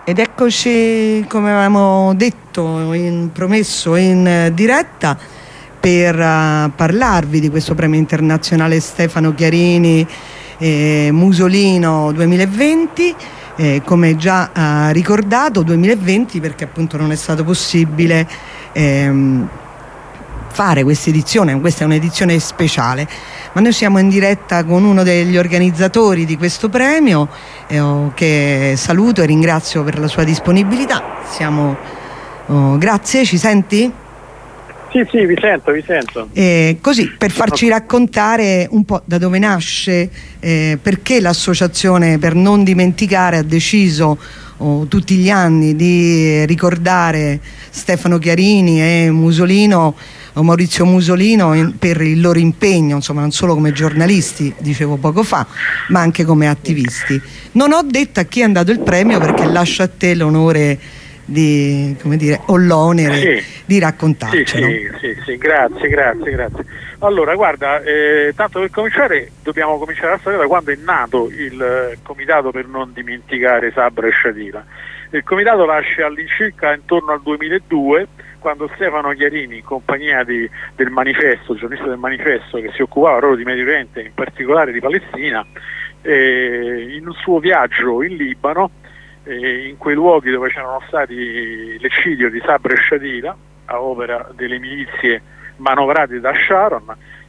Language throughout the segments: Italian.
Ed eccoci, come avevamo detto, promesso in diretta, per parlarvi di questo premio internazionale Stefano Chiarini Musolino 2020. Come già ricordato, 2020 perché appunto non è stato possibile fare questa edizione. Questa è un'edizione speciale, ma noi siamo in diretta con uno degli organizzatori di questo premio, che saluto e ringrazio per la sua disponibilità. Grazie, ci senti? Sì, vi sento. Così, per farci raccontare un po' da dove nasce, perché l'associazione Per Non Dimenticare ha deciso tutti gli anni di ricordare Stefano Chiarini e Maurizio Musolino per il loro impegno, insomma, non solo come giornalisti, dicevo poco fa, ma anche come attivisti. Non ho detto a chi è andato il premio perché lascio a te l'onore o l'onere di raccontarcelo. Sì, grazie. Allora, guarda, tanto per cominciare dobbiamo cominciare la storia da quando è nato il Comitato Per Non Dimenticare Sabra e Sciatila. Il comitato nasce all'incirca intorno al 2002, quando Stefano Chiarini, in compagnia del Manifesto, giornalista del Manifesto, che si occupava proprio di Medio Oriente, in particolare di Palestina, in un suo viaggio in Libano, in quei luoghi dove c'erano stati l'eccidio di Sabra e Sciatila a opera delle milizie manovrate da Sharon,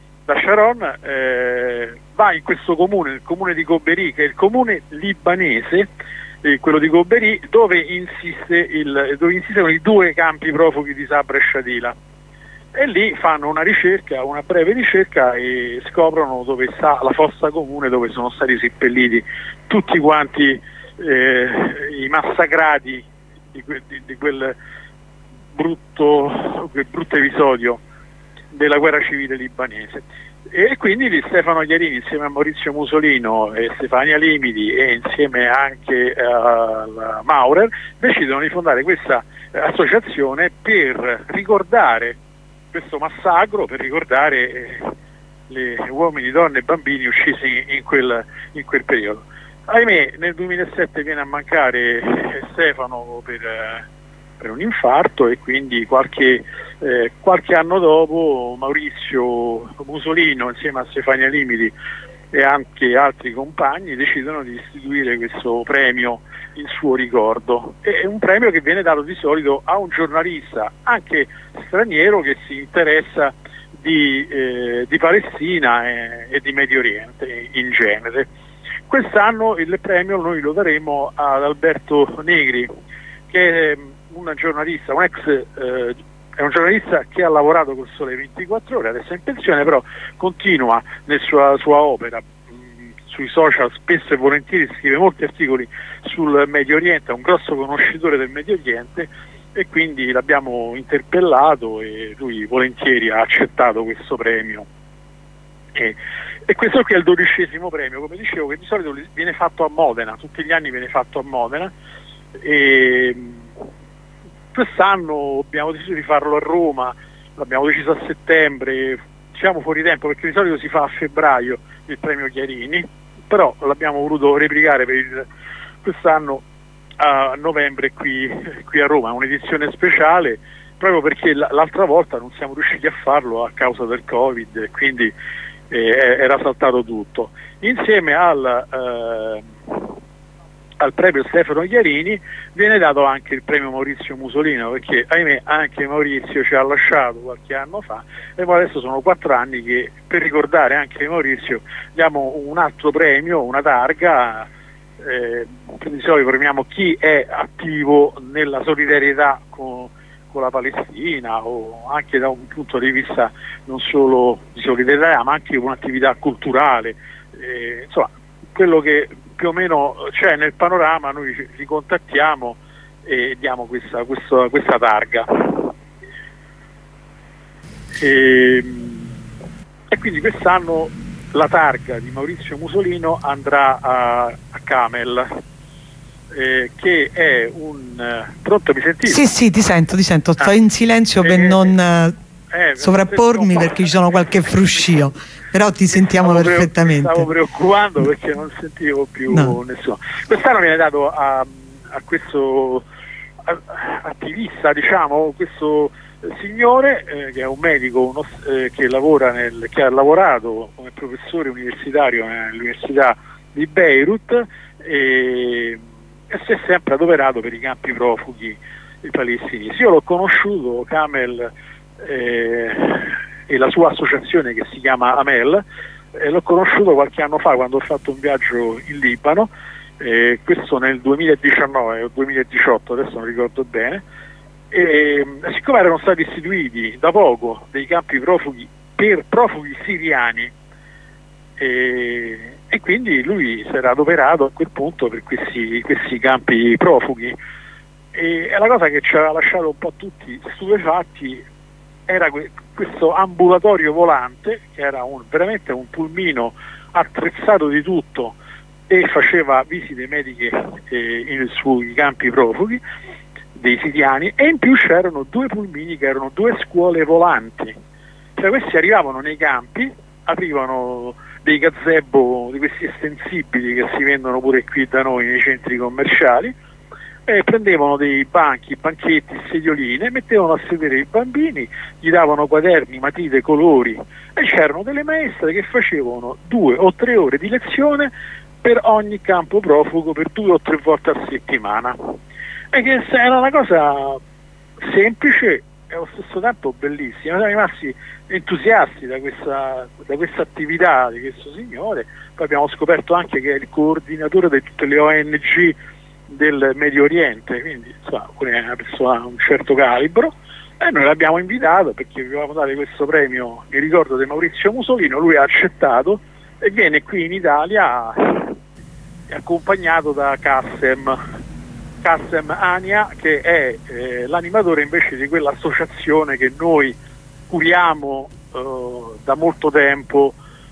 va in questo comune, il comune di Goberi, che è il comune libanese, quello di Goberi, dove insistono i due campi profughi di Sabra e Sciatila, e lì fanno una breve ricerca, e scoprono dove sta la fossa comune dove sono stati seppelliti tutti quanti i massacrati di quel brutto episodio della guerra civile libanese. E quindi Stefano Chiarini, insieme a Maurizio Musolino e Stefania Limiti e insieme anche a Maurer, decidono di fondare questa associazione per ricordare questo massacro, per ricordare gli uomini, donne e bambini uccisi in quel periodo. Ahimè, nel 2007 viene a mancare Stefano per un infarto, e quindi qualche anno dopo Maurizio Musolino, insieme a Stefania Limiti e anche altri compagni, decidono di istituire questo premio in suo ricordo. È un premio che viene dato di solito a un giornalista, anche straniero, che si interessa di Palestina e di Medio Oriente in genere. Quest'anno il premio noi lo daremo ad Alberto Negri, che è un giornalista, è un giornalista che ha lavorato col Sole 24 Ore, adesso è in pensione, però continua nella sua opera. Sui social spesso e volentieri scrive molti articoli sul Medio Oriente, è un grosso conoscitore del Medio Oriente, e quindi l'abbiamo interpellato e lui volentieri ha accettato questo premio. E questo qui è il 12° premio, come dicevo, che di solito viene fatto a Modena, tutti gli anni viene fatto a Modena, e quest'anno abbiamo deciso di farlo a Roma, l'abbiamo deciso a settembre, siamo fuori tempo perché di solito si fa a febbraio il premio Chiarini, però l'abbiamo voluto replicare per quest'anno a novembre qui a Roma, un'edizione speciale, proprio perché l'altra volta non siamo riusciti a farlo a causa del Covid, e quindi era saltato tutto. Insieme al premio Stefano Chiarini viene dato anche il premio Maurizio Musolino, perché ahimè anche Maurizio ci ha lasciato qualche anno fa, e poi adesso sono 4 anni che, per ricordare anche Maurizio, diamo un altro premio, una targa. Di solito premiamo chi è attivo nella solidarietà con la Palestina, o anche da un punto di vista non solo di solidarietà, ma anche un'attività culturale, insomma quello che più o meno c'è nel panorama. Noi li contattiamo e diamo questa targa, e quindi quest'anno la targa di Maurizio Musolino andrà a Camel, che è pronto, mi sentite? Sì, ti sento, sto in silenzio per non sovrappormi, perché ci sono qualche fruscio, però ti sentiamo perfettamente. Mi stavo preoccupando perché non sentivo più nessuno. Quest'anno viene dato a attivista, diciamo, questo signore che è un medico che che ha lavorato come professore universitario nell'università di Beirut e si è sempre adoperato per i campi profughi palestinesi. Io l'ho conosciuto, Kamel, e la sua associazione che si chiama Amel, l'ho conosciuto qualche anno fa quando ho fatto un viaggio in Libano, questo nel 2019 o 2018, adesso non ricordo bene, e siccome erano stati istituiti da poco dei campi profughi per profughi siriani, e quindi lui si era adoperato a quel punto per questi campi profughi, e la cosa che ci aveva lasciato un po' tutti stupefatti era questo ambulatorio volante che era veramente un pulmino attrezzato di tutto e faceva visite mediche sui campi profughi dei siriani, e in più c'erano 2 pulmini che erano 2 scuole volanti, cioè questi arrivavano nei campi, aprivano dei gazebo di questi estensibili che si vendono pure qui da noi nei centri commerciali, e prendevano dei banchetti, sedioline, mettevano a sedere i bambini, gli davano quaderni, matite, colori, e c'erano delle maestre che facevano 2 o 3 ore di lezione per ogni campo profugo per 2 o 3 volte a settimana, e che era una cosa semplice e allo stesso tempo bellissima. Siamo rimasti entusiasti da questa attività di questo signore. Poi abbiamo scoperto anche che è il coordinatore di tutte le ONG del Medio Oriente, quindi insomma, è una persona di un certo calibro, e noi l'abbiamo invitato perché volevamo dare questo premio in ricordo di Maurizio Musolino. Lui ha accettato e viene qui in Italia accompagnato da Kassem Ania, che è l'animatore invece di quell'associazione che noi curiamo da molto tempo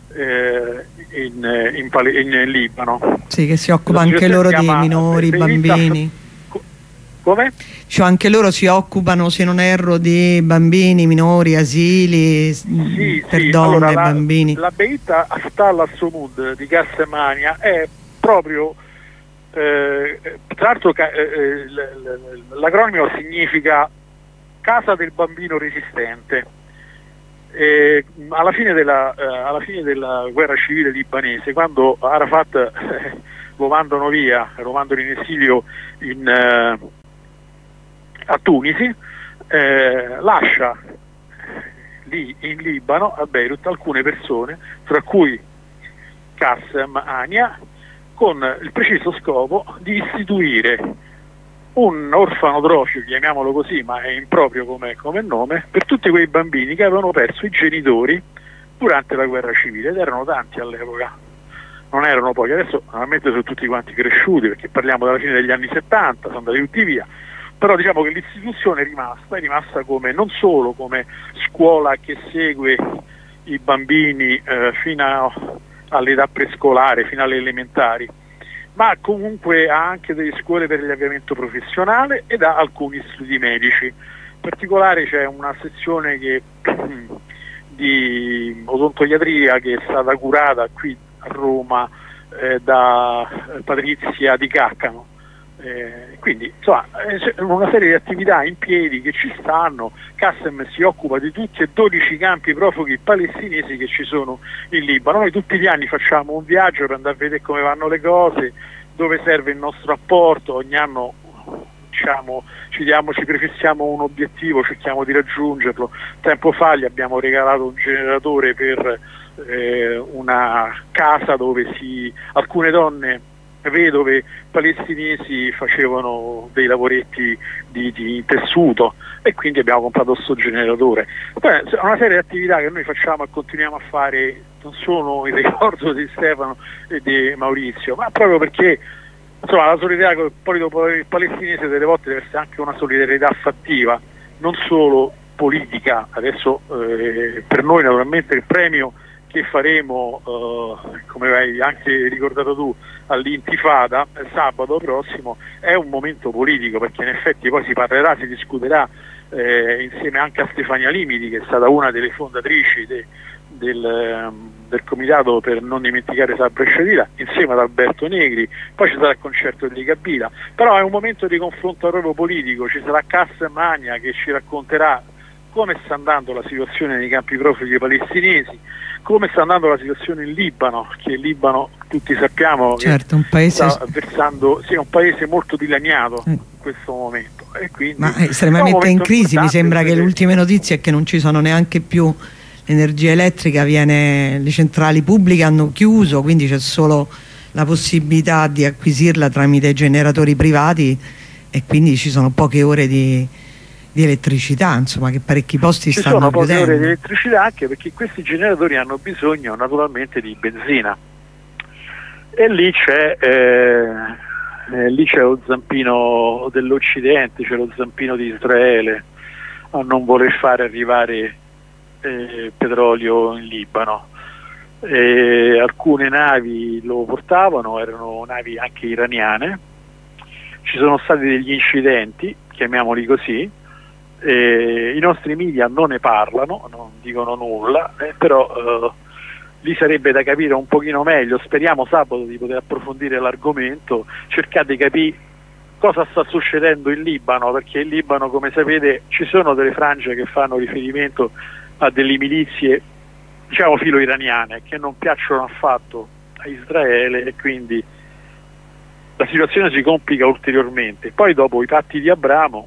in Libano. Sì, che si occupa anche loro di minori, bambini. Come? Cioè anche loro si occupano, se non erro, di bambini, minori, asili, per donne allora, e bambini. La Beit Ashtal Assomud di Cassemania è proprio, tra l'altro l'acronimo significa Casa del Bambino Resistente. Alla fine della guerra civile libanese, quando Arafat lo mandano via, lo mandano in esilio a Tunisi, lascia lì in Libano, a Beirut, alcune persone, tra cui Kassem Ania, con il preciso scopo di istituire un orfanotrofio, chiamiamolo così, ma è improprio come nome, per tutti quei bambini che avevano perso i genitori durante la guerra civile, ed erano tanti all'epoca, non erano pochi. Adesso naturalmente sono tutti quanti cresciuti, perché parliamo della fine degli anni 70, sono andati tutti via, però diciamo che l'istituzione è rimasta come, non solo come scuola che segue i bambini fino all'età prescolare, fino alle elementari, ma comunque ha anche delle scuole per l'avviamento professionale ed ha alcuni studi medici. In particolare c'è una sezione di odontoiatria che è stata curata qui a Roma da Patrizia Di Caccano. Quindi insomma c'è una serie di attività in piedi che ci stanno. Kassem si occupa di tutti e 12 campi profughi palestinesi che ci sono in Libano. Noi tutti gli anni facciamo un viaggio per andare a vedere come vanno le cose, dove serve il nostro apporto. Ogni anno diciamo, ci prefissiamo un obiettivo, cerchiamo di raggiungerlo. Tempo fa gli abbiamo regalato un generatore per una casa dove alcune donne vedove palestinesi facevano dei lavoretti di tessuto, e quindi abbiamo comprato questo generatore. Poi, una serie di attività che noi facciamo e continuiamo a fare non sono il ricordo di Stefano e di Maurizio, ma proprio perché insomma, la solidarietà con il popolo palestinese delle volte deve essere anche una solidarietà fattiva, non solo politica. Adesso per noi naturalmente il premio che faremo, come hai anche ricordato tu, all'Intifada sabato prossimo, è un momento politico, perché in effetti poi si discuterà insieme anche a Stefania Limiti, che è stata una delle fondatrici del comitato per non dimenticare Sabra e Sciatila insieme ad Alberto Negri, poi ci sarà il concerto di Kabila, però è un momento di confronto proprio politico, ci sarà Cassa Magna che ci racconterà come sta andando la situazione nei campi profughi palestinesi, come sta andando la situazione in Libano, che il Libano tutti sappiamo certo, un paese... sta versando, sì, è un paese molto dilaniato in questo momento, e quindi ma è estremamente in crisi. Mi sembra che le ultime notizie è che non ci sono neanche più l'energia elettrica, le centrali pubbliche hanno chiuso, quindi c'è solo la possibilità di acquisirla tramite generatori privati, e quindi ci sono poche ore di elettricità, insomma, che parecchi posti stanno chiudendo. Ci sono poche ore di elettricità, anche perché questi generatori hanno bisogno naturalmente di benzina, e lì c'è lo zampino dell'Occidente, c'è lo zampino di Israele a non voler fare arrivare petrolio in Libano. Alcune navi lo portavano, erano navi anche iraniane, ci sono stati degli incidenti, chiamiamoli così. I nostri media non ne parlano, non dicono nulla, però lì sarebbe da capire un pochino meglio. Speriamo sabato di poter approfondire l'argomento, cercare di capire cosa sta succedendo in Libano, perché in Libano, come sapete, ci sono delle frange che fanno riferimento a delle milizie, diciamo, filo-iraniane, che non piacciono affatto a Israele, e quindi la situazione si complica ulteriormente. Poi dopo i patti di Abramo,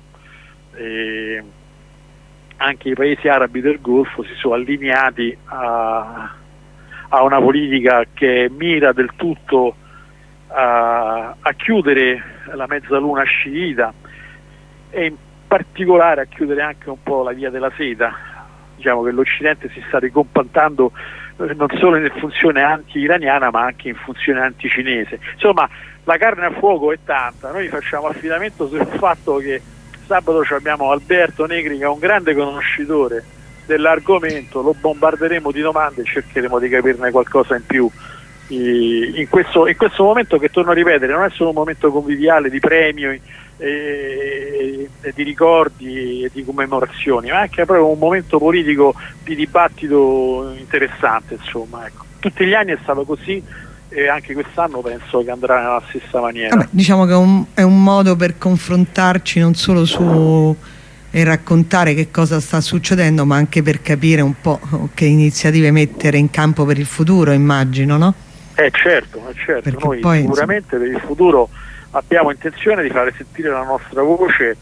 anche i paesi arabi del Golfo si sono allineati a una politica che mira del tutto a chiudere la mezzaluna sciita, e in particolare a chiudere anche un po' la via della seta. Diciamo che l'Occidente si sta ricompattando non solo in funzione anti-iraniana, ma anche in funzione anti-cinese. Insomma, la carne a fuoco è tanta. Noi facciamo affidamento sul fatto che sabato abbiamo Alberto Negri, che è un grande conoscitore dell'argomento, lo bombarderemo di domande e cercheremo di capirne qualcosa in più in questo momento, che, torno a ripetere, non è solo un momento conviviale di premio e di ricordi e di commemorazioni, ma anche proprio un momento politico di dibattito interessante, insomma, ecco. Tutti gli anni è stato così, e anche quest'anno penso che andrà nella stessa maniera. Vabbè, diciamo che è un modo per confrontarci non solo su e raccontare che cosa sta succedendo, ma anche per capire un po' che iniziative mettere in campo per il futuro, immagino, no? Certo. Perché noi poi, sicuramente per il futuro abbiamo intenzione di fare sentire la nostra voce,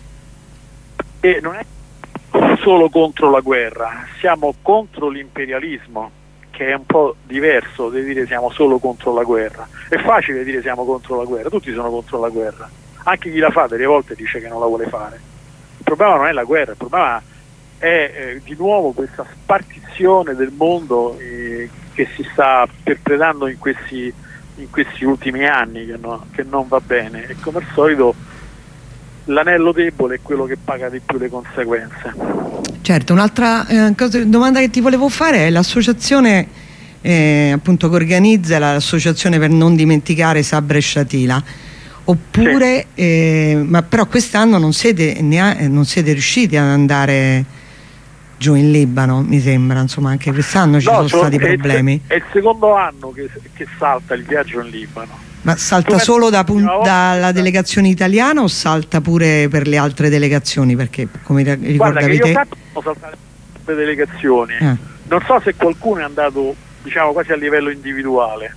e non è solo contro la guerra, siamo contro l'imperialismo, che è un po' diverso di dire siamo solo contro la guerra. È facile dire siamo contro la guerra, tutti sono contro la guerra, anche chi la fa delle volte dice che non la vuole fare. Il problema non è la guerra, il problema è di nuovo questa spartizione del mondo che si sta perpetrando in questi ultimi anni, che non va bene, e come al solito l'anello debole è quello che paga di più le conseguenze. Certo, un'altra domanda che ti volevo fare è l'associazione appunto che organizza, l'associazione per non dimenticare Sabra e Sciatila, oppure sì. Ma però quest'anno non siete riusciti ad andare giù in Libano, mi sembra, insomma, anche quest'anno ci sono stati problemi. È il secondo anno che salta il viaggio in Libano. Ma salta solo dalla delegazione italiana o salta pure per le altre delegazioni? Perché come ricordavi te... Sono saltate le delegazioni. Non so se qualcuno è andato, diciamo, quasi a livello individuale.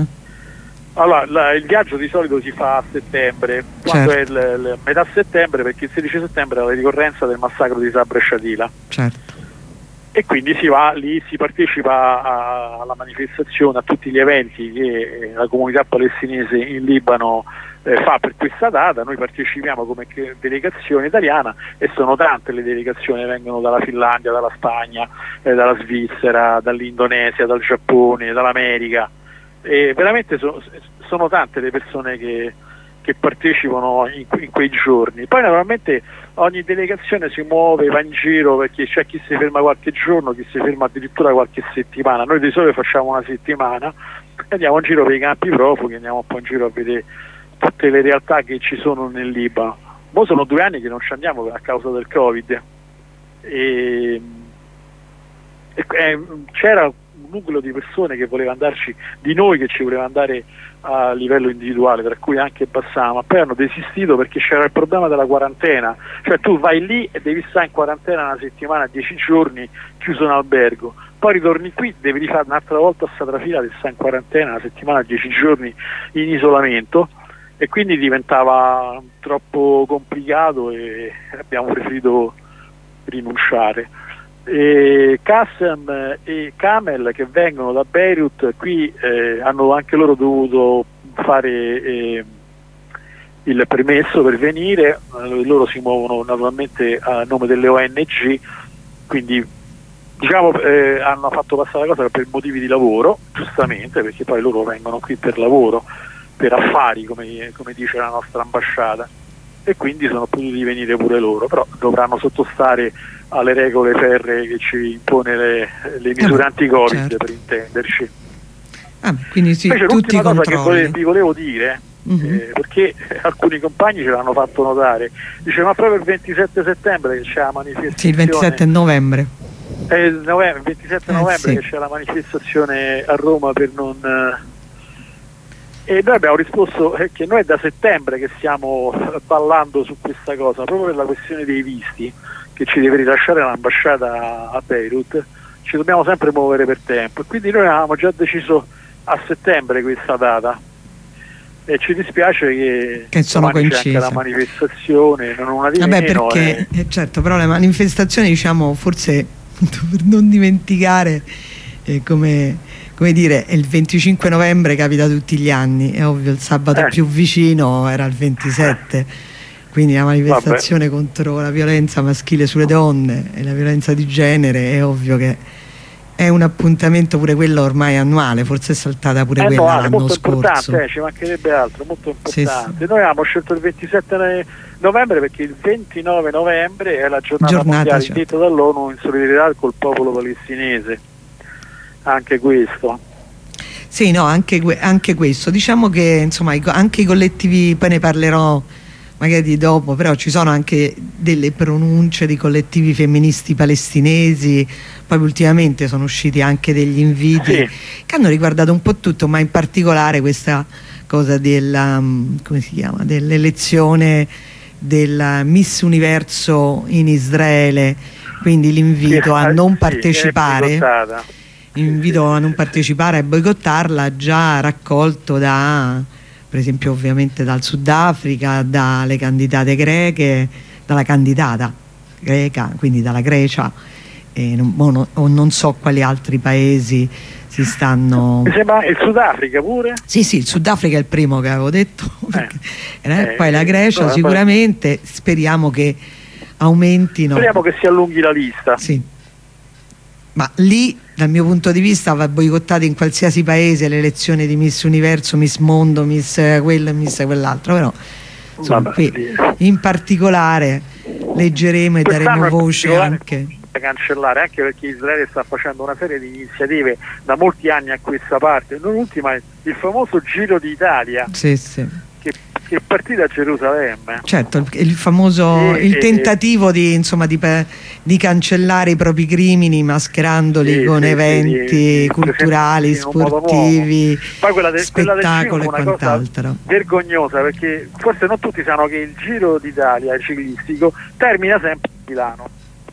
Allora, il viaggio di solito si fa a settembre, quando certo. È metà settembre, perché il 16 settembre è la ricorrenza del massacro di Sabra e Sciatila. Certo. E quindi si va lì, si partecipa alla manifestazione, a tutti gli eventi che la comunità palestinese in Libano fa per questa data. Noi partecipiamo come delegazione italiana, e sono tante le delegazioni, vengono dalla Finlandia, dalla Spagna, dalla Svizzera, dall'Indonesia, dal Giappone, dall'America, e veramente sono tante le persone che partecipano in quei giorni. Poi naturalmente ogni delegazione si muove, va in giro, perché c'è chi si ferma qualche giorno, chi si ferma addirittura qualche settimana. Noi di solito facciamo una settimana, andiamo in giro per i campi profughi, andiamo un po' in giro a vedere tutte le realtà che ci sono nel Libano. Ora sono 2 anni che non ci andiamo a causa del Covid, e c'era un nucleo di persone che voleva andarci, di noi che ci voleva andare a livello individuale, tra cui anche Bassano, ma poi hanno desistito perché c'era il problema della quarantena, cioè tu vai lì e devi stare in quarantena una settimana, 10 giorni chiuso in albergo, poi ritorni qui, devi rifare un'altra volta sta trafila di stare in quarantena una settimana, 10 giorni in isolamento, e quindi diventava troppo complicato e abbiamo preferito rinunciare. Qassem e Kamel, che vengono da Beirut, qui hanno anche loro dovuto fare il permesso per venire, loro si muovono naturalmente a nome delle ONG, quindi diciamo hanno fatto passare la cosa per motivi di lavoro, giustamente, perché poi loro vengono qui per lavoro, per affari, come dice la nostra ambasciata, e quindi sono potuti venire pure loro, però dovranno sottostare alle regole ferree che ci impone le misure anti-Covid, certo, per intenderci. Quindi sì, invece tutti l'ultima i cosa che vi volevo dire, perché alcuni compagni ce l'hanno fatto notare, dice ma proprio il 27 settembre che c'è la manifestazione, sì, il 27 novembre, il 27 novembre sì, che c'è la manifestazione a Roma per non... E noi abbiamo risposto che noi è da settembre che stiamo ballando su questa cosa, proprio per la questione dei visti che ci deve rilasciare l'ambasciata a Beirut, ci dobbiamo sempre muovere per tempo, e quindi noi avevamo già deciso a settembre questa data, e ci dispiace che sono coincise c'è anche la manifestazione, non una di vabbè, meno, perché certo, però le manifestazioni, diciamo, forse per non dimenticare come dire, il 25 novembre capita tutti gli anni, è ovvio, il sabato più vicino era il 27, quindi la manifestazione contro la violenza maschile sulle donne e la violenza di genere, è ovvio che è un appuntamento pure quello ormai annuale, forse è saltata pure quella l'anno molto scorso. Importante, ci mancherebbe altro, molto importante. Sì. Noi abbiamo scelto il 27 novembre perché il 29 novembre è la giornata mondiale, certo, indetta dall'ONU in solidarietà col popolo palestinese. Anche questo. Sì, no, anche questo. Diciamo che insomma anche i collettivi, poi ne parlerò magari dopo, però ci sono anche delle pronunce di collettivi femministi palestinesi, poi ultimamente sono usciti anche degli inviti, sì, che hanno riguardato un po' tutto, ma in particolare questa cosa della, come si chiama, dell'elezione del Miss Universo in Israele, quindi l'invito a non partecipare, l'invito a non partecipare, a boicottarla, già raccolto da, per esempio, ovviamente dal Sudafrica, dalle candidate greche, dalla candidata greca, quindi dalla Grecia, e non so quali altri paesi si stanno... Mi sembra il Sudafrica pure? Sì, il Sudafrica è il primo che avevo detto, poi la Grecia sicuramente, speriamo che aumentino. Speriamo che si allunghi la lista. Sì. Ma lì, dal mio punto di vista, va boicottata in qualsiasi paese l'elezione di Miss Universo, Miss Mondo, Miss quello e Miss quell'altro, però insomma, qui in particolare leggeremo e daremo voce anche da cancellare, anche perché Israele sta facendo una serie di iniziative da molti anni a questa parte, non ultima il famoso Giro d'Italia, sì, che è partita a Gerusalemme. Certo, il famoso il tentativo di cancellare i propri crimini mascherandoli con eventi culturali, sportivi, spettacolo e quant'altro. Vergognosa, perché forse non tutti sanno che il Giro d'Italia ciclistico termina sempre a Milano.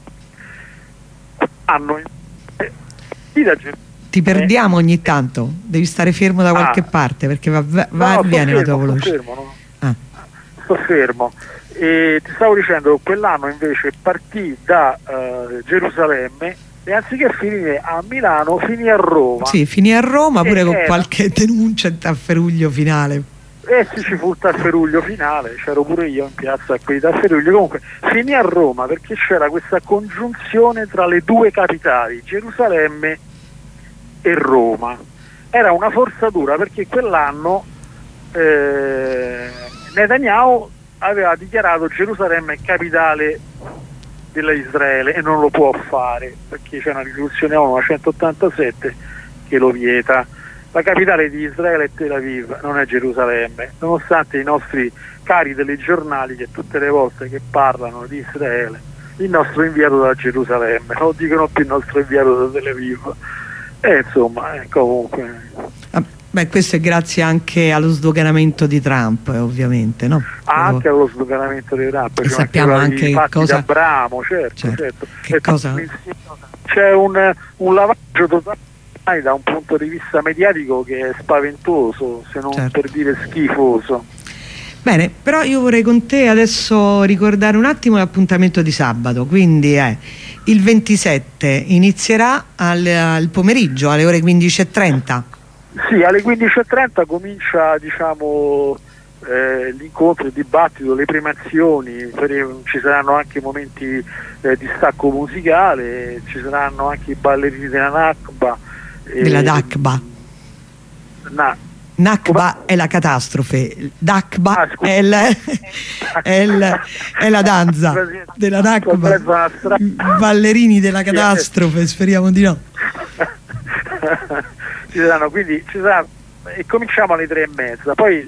Ti perdiamo ogni tanto, devi stare fermo da qualche parte perché va e viene la tua voce. Sto fermo. E ti stavo dicendo, quell'anno invece partì da Gerusalemme e anziché finire a Milano finì a Roma. Sì, finì a Roma pure con qualche denuncia in tafferuglio finale. Sì, ci fu il tafferuglio finale, c'ero pure io in piazza a quei tafferugli. Comunque finì a Roma perché c'era questa congiunzione tra le due capitali, Gerusalemme e Roma. Era una forzatura perché quell'anno Netanyahu aveva dichiarato Gerusalemme capitale dell'Israele e non lo può fare perché c'è una risoluzione ONU 187 che lo vieta. La capitale di Israele è Tel Aviv, non è Gerusalemme, nonostante i nostri cari telegiornali che tutte le volte che parlano di Israele il nostro inviato da Gerusalemme, non dicono più il nostro inviato da Tel Aviv. Insomma, comunque. Beh, questo è grazie anche allo sdoganamento di Trump, ovviamente, no? Anche allo sdoganamento di Trump, e sappiamo anche i fatti cosa... d'Abramo, certo. Che cosa... C'è un lavaggio totale da un punto di vista mediatico che è spaventoso, se non per dire schifoso. Bene, però io vorrei con te adesso ricordare un attimo l'appuntamento di sabato, quindi è il 27, inizierà al pomeriggio alle ore 15:30. Sì, alle 15:30 comincia, diciamo, l'incontro, il dibattito, le premiazioni, ci saranno anche momenti di stacco musicale, ci saranno anche i ballerini della Nakba. Della Nakba. Nakba è la catastrofe, Nakba è la danza della Nakba, ballerini della catastrofe, speriamo di no. Quindi ci sarà, e cominciamo alle 3:30, poi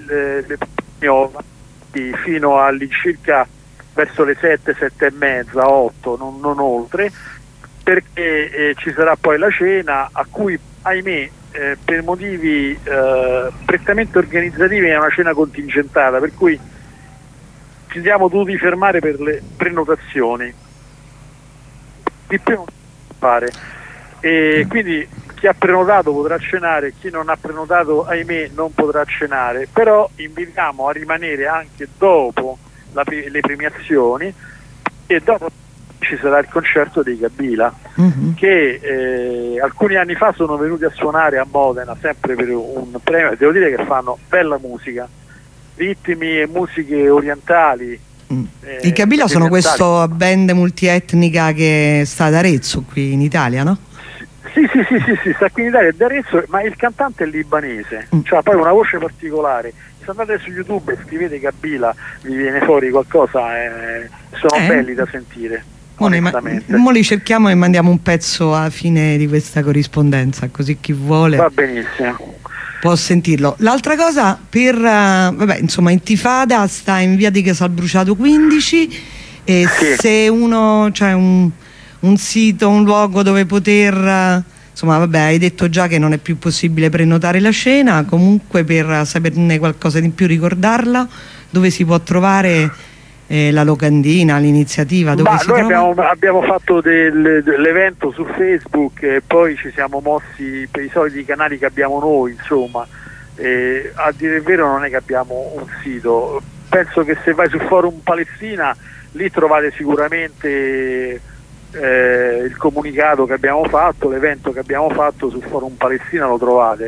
fino all'incirca verso le 7, 7:30, 8, non oltre, perché ci sarà poi la cena, a cui ahimè per motivi prettamente organizzativi è una cena contingentata, per cui ci siamo dovuti fermare per le prenotazioni, di più non fare, e quindi chi ha prenotato potrà cenare, chi non ha prenotato ahimè non potrà cenare, però invitiamo a rimanere anche dopo le premiazioni, e dopo ci sarà il concerto dei Kabila, che alcuni anni fa sono venuti a suonare a Modena sempre per un premio. Devo dire che fanno bella musica, ritmi e musiche orientali. I Kabila sono questa band multietnica che sta ad Arezzo qui in Italia, no? Sì, sta qui in Italia, è di Arezzo, ma il cantante è libanese, cioè poi una voce particolare. Se andate su YouTube e scrivete Kabila vi viene fuori qualcosa, sono belli da sentire. Mo li cerchiamo e mandiamo un pezzo alla fine di questa corrispondenza, così chi vuole va benissimo, può sentirlo. L'altra cosa, vabbè, insomma, Intifada sta in via di Casalbruciato 15, e se uno c'è un sito, un luogo dove poter, insomma, vabbè, hai detto già che non è più possibile prenotare la cena, comunque per saperne qualcosa di più, ricordarla, dove si può trovare la locandina, l'iniziativa, dove si trova? Abbiamo fatto l'evento su Facebook e poi ci siamo mossi per i soliti canali che abbiamo noi, insomma, a dire il vero non è che abbiamo un sito. Penso che se vai su Forum Palestina lì trovate sicuramente il comunicato che abbiamo fatto, l'evento che abbiamo fatto sul Forum Palestina lo trovate,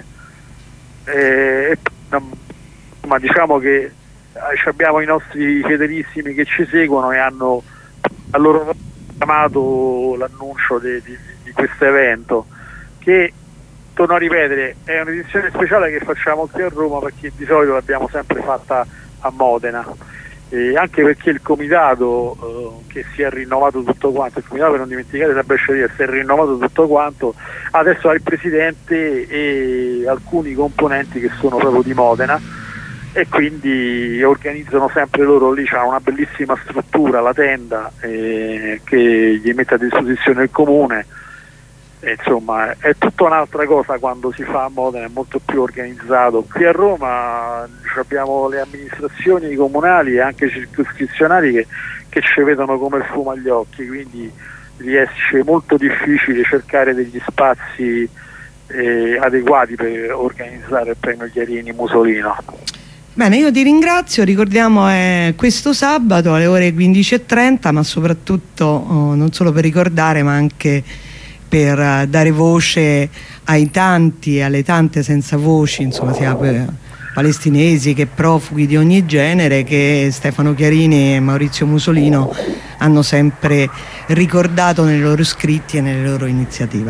ma diciamo che abbiamo i nostri fedelissimi che ci seguono e hanno a loro chiamato l'annuncio di questo evento, che, torno a ripetere, è un'edizione speciale che facciamo qui a Roma, perché di solito l'abbiamo sempre fatta a Modena, anche perché il comitato che si è rinnovato tutto quanto, il comitato, per non dimenticare la Brescia, si è rinnovato tutto quanto, adesso ha il presidente e alcuni componenti che sono proprio di Modena, e quindi organizzano sempre loro lì, c'è una bellissima struttura, la tenda, che gli mette a disposizione il comune, e insomma è tutta un'altra cosa quando si fa a Modena, è molto più organizzato. Qui a Roma abbiamo le amministrazioni comunali e anche circoscrizionali che ci vedono come il fumo agli occhi, quindi riesce molto difficile cercare degli spazi adeguati per organizzare il premio Chiarini Musolino. Bene, io ti ringrazio, ricordiamo questo sabato alle ore 15:30, ma soprattutto non solo per ricordare, ma anche per dare voce ai tanti e alle tante senza voci, insomma, sia palestinesi che profughi di ogni genere, che Stefano Chiarini e Maurizio Musolino hanno sempre ricordato nei loro scritti e nelle loro iniziative.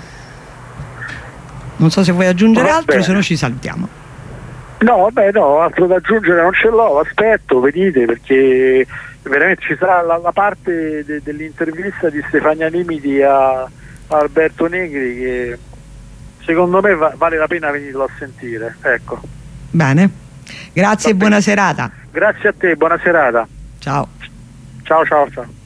Non so se vuoi aggiungere altro, se no ci salutiamo. No, vabbè, no, altro da aggiungere non ce l'ho, aspetto, venite, perché veramente ci sarà la parte dell'intervista di Stefania Limiti a Alberto Negri, che secondo me vale la pena venirlo a sentire, ecco. Bene, grazie e buona serata. Grazie a te, buona serata. Ciao. Ciao.